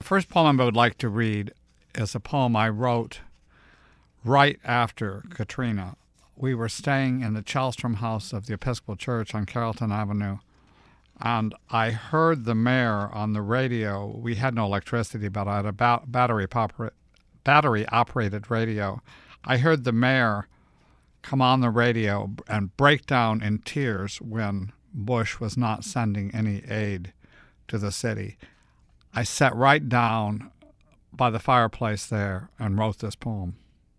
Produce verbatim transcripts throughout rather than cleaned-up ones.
first poem I would like to read is a poem I wrote right after Katrina. We were staying in the Chalstrom House of the Episcopal Church on Carrollton Avenue, and I heard the mayor on the radio. We had no electricity, but I had a ba- battery popper- battery-operated radio. I heard the mayor come on the radio and break down in tears when Bush was not sending any aid to the city. I sat right down by the fireplace there and wrote this poem.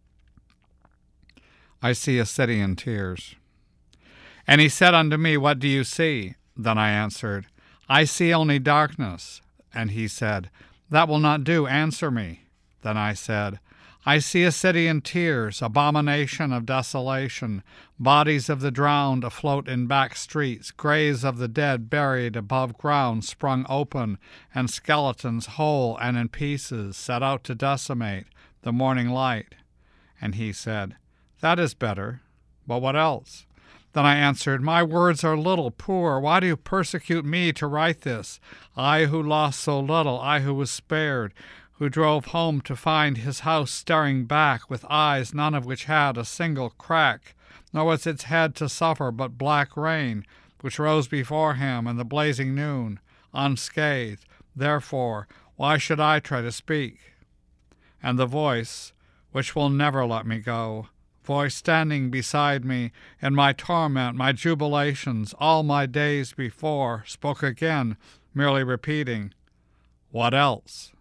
I see a city in tears. And he said unto me, What do you see? Then I answered, I see only darkness. And he said, That will not do, answer me. Then I said, I see a city in tears, abomination of desolation, bodies of the drowned afloat in back streets, graves of the dead buried above ground sprung open, and skeletons whole and in pieces set out to decimate the morning light. And he said, That is better, but what else? Then I answered, My words are little, poor. Why do you persecute me to write this? I who lost so little, I who was spared, who drove home to find his house staring back with eyes none of which had a single crack, nor was its head to suffer but black rain, which rose before him in the blazing noon, unscathed. Therefore, why should I try to speak? And the voice, which will never let me go, voice standing beside me in my torment, my jubilations, all my days before, spoke again, merely repeating, What else?